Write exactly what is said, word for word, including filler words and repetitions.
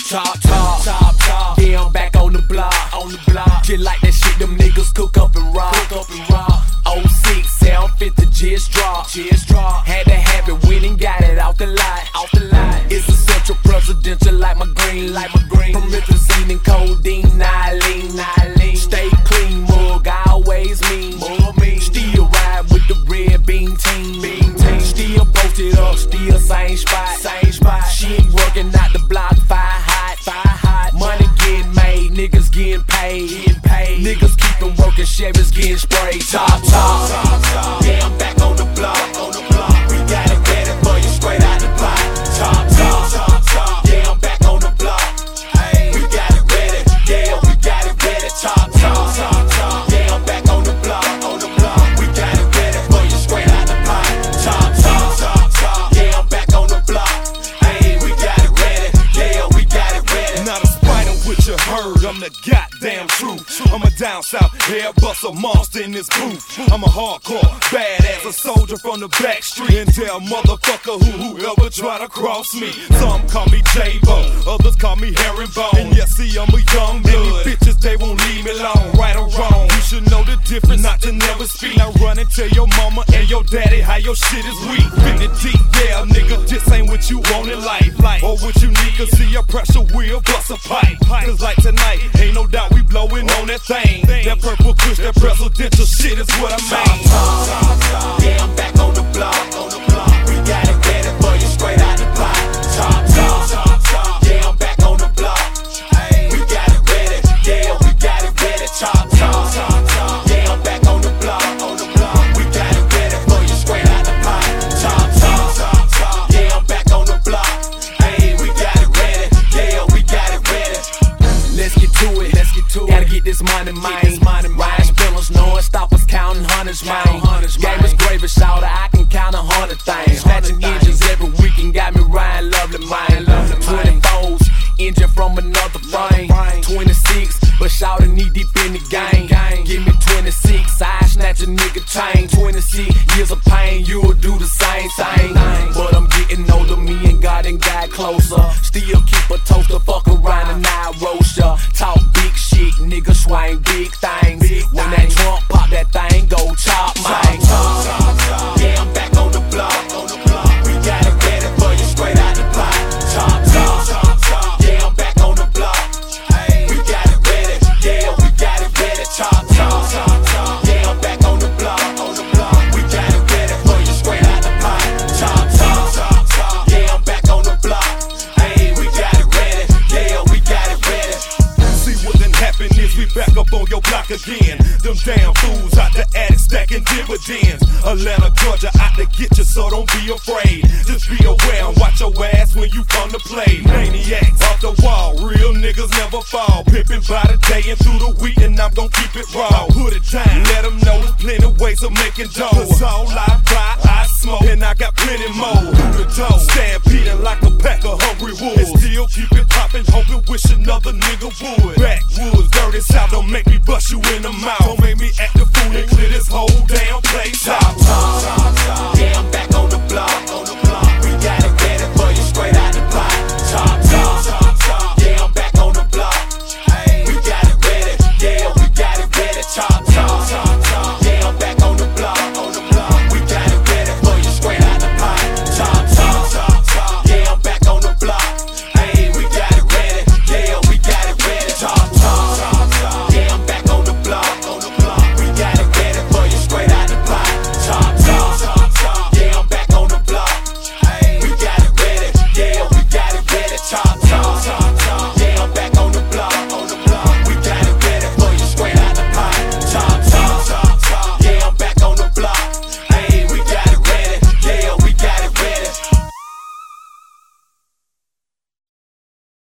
top, top, top, top. Yeah, I'm back on the block, on the block. Just like that shit, them niggas cook up and rock, cook up and rock. oh six, seven fifty, just drop, just drop. Had to have it, went and got it out the lot, out the lot. It's a central presidential like my green, like my green. Promethazine and codeine, Nylene, Nylene. Stay clean, mug, I always mean, mug mean. Still ride with the red bean team, bean team. Still posted up, still same spot, same spot. Shit working out the block, fire hot, fire hot. Money getting made, niggas getting paid, getting paid. Niggas keepin' working, Chevys getting sprayed. Top, top, top, top. Yeah, I'm back on the block, on the block. We got it ready for you straight out the pot. Top, top, top, top. Yeah, I'm back on the block. Hey, we got it ready. Yeah, we got it ready. Top, top, top, top. Yeah, I'm back on the block, on the block. We got it ready for you straight out the pot. Top, top, top, top. Yeah, I'm back on the block. Hey, we got it ready. Yeah, we got it ready. Not despite of what you heard, I'm the goddamn truth. I'm a down south hair buster monster in this booth. I'm a hardcore badass, a soldier from the back street. And tell motherfucker who whoever try to cross me. Some call me J-Bo, others call me Herringbone. And yes, see, I'm a young blood. And these bitches, they won't leave me alone. Right or wrong, you should know the difference, not to never speak. Now run and tell your mama and your daddy how your shit is weak. fifty deep, yeah, nigga, this ain't what you want in life. Or what you need, cause see your pressure will bust a pipe. Cause like tonight, ain't no doubt we blowing on that thing. That purple kush, that presidential shit is what I mean. Top, top, top. Yeah, I'm back on the block, on the block. We got it ready for you straight out the pot. Top, top, top, top. Yeah, I'm back on the block. Hey, we got it ready. Yeah, we got it ready. Top, top, top, top. Yeah, I'm back on the block, on the block. We got it ready for you straight out the pot. Top, top, top, top. Yeah, I'm back on the block. Hey, we got it ready. Yeah, we got it ready. Let's get to it. Let's get to it. Gotta get this money, man. Ryan spillers, knowing stoppers, counting hundreds, man. Game is gravy, shouter, I can count a hundred things. Snatching engines every weekend, got me riding lovely, man. twenty-fours, engine from another frame. twenty-six, but shouter knee deep in the game. Give me twenty-six, I snatch a nigga chain. twenty-six years of pain, you'll do the same thing. But I'm getting older, me and God and God closer. Still keep a toaster, fuck around and I roast ya. Talk big shit, nigga swing big things. When that trunk pop, that thing go chop, man. Yeah, I'm back on the block, on the block. We got it ready for you straight out the pot. Top, top, top, top. Yeah, I'm back on the block. Hey, we got it ready. Yeah, we got it ready. Top, top, top, top. Yeah, I'm back on the block, on the block. We got it ready for you straight out the pot. Top, top, top, top. Yeah, I'm back on the block. Hey, we got it ready. Yeah, we got it ready. See what done happened is we back up on your block again. Them damn fools out the attic stacking dividends. Atlanta, Georgia out to get you, so don't be afraid. Just be aware and watch your ass when you come to play. Maniacs off the wall, real niggas never fall. Pimpin' by the day and through the week, and I'm gon' keep it raw. Put it down, let them know there's plenty ways of making dough. Cause all I buy, I smoke, and I got plenty more. Through the door, stampeding like a pack of hungry wolves. And still keep it poppin', hoping, wish another nigga would. Backwoods, dirty south, don't make me bust you in the mouth. Don't make